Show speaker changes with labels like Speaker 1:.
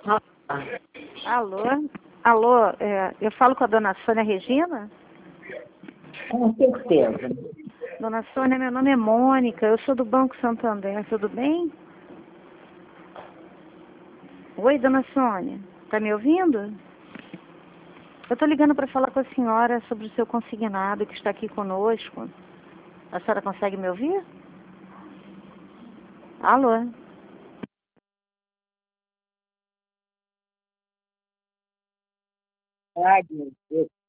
Speaker 1: Ah,
Speaker 2: Alô? Alô, eu falo com a dona Sônia Regina?
Speaker 1: com certeza.
Speaker 2: Dona Sônia, meu nome é Mônica, eu sou do Banco Santander, tudo bem? Oi, dona Sônia, tá me ouvindo? Eu tô ligando para falar com a senhora sobre o seu consignado que está aqui conosco. A senhora consegue me ouvir? Alô?
Speaker 1: Ai, meu Deus.